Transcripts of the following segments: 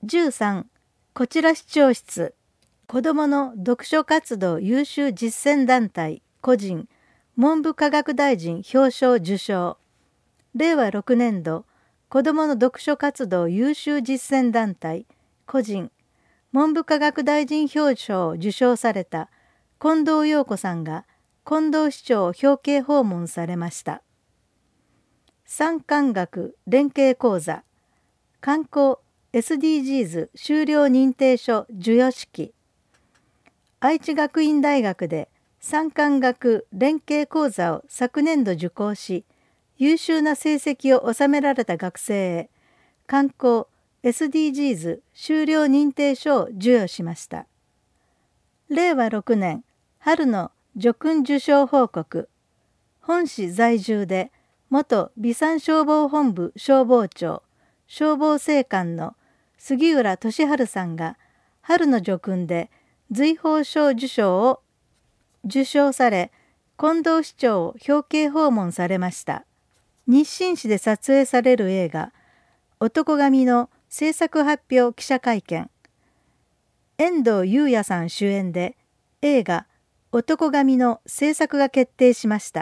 13こちら視聴室子どもの読書活動優秀実践団体個人文部科学大臣表彰受賞令和6年度子どもの読書活動優秀実践団体個人文部科学大臣表彰を受賞された近藤陽子さんが近藤市長を表敬訪問されました。産官学連携講座観光 SDGs 修了認定書授与式愛知学院大学で産官学連携講座を昨年度受講し優秀な成績を収められた学生へ観光 SDGs 修了認定書を授与しました。令和6年春の叙勲受賞報告本市在住で元備産消防本部消防長消防正官の杉浦俊治さんが春の叙勲で随宝章受賞を受賞され近藤市長を表敬訪問されました。日清市で撮影される映画男神の制作発表記者会見遠藤裕也さん主演で映画男神の制作が決定しました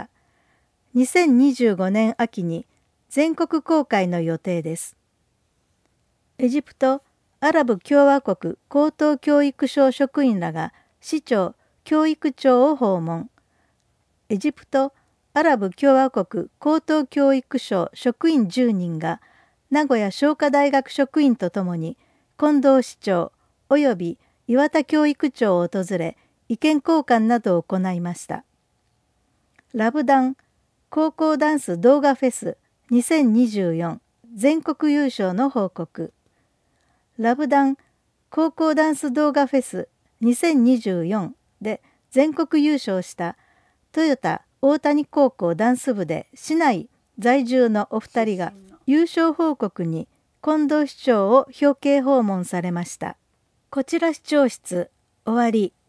。2025年秋に全国公開の予定です。エジプト・アラブ共和国高等教育省職員らが市長・教育長を訪問。エジプト・アラブ共和国高等教育省職員10人が名古屋商科大学職員とともに近藤市長及び岩田教育長を訪れ意見交換などを行いました。ラブダン高校ダンス動画フェス2024全国優勝の報告。ラブダン高校ダンス動画フェス2024で全国優勝したトヨタ大谷高校ダンス部で市内在住のお二人が優勝報告に近藤市長を表敬訪問されました。こちら視聴室終わり。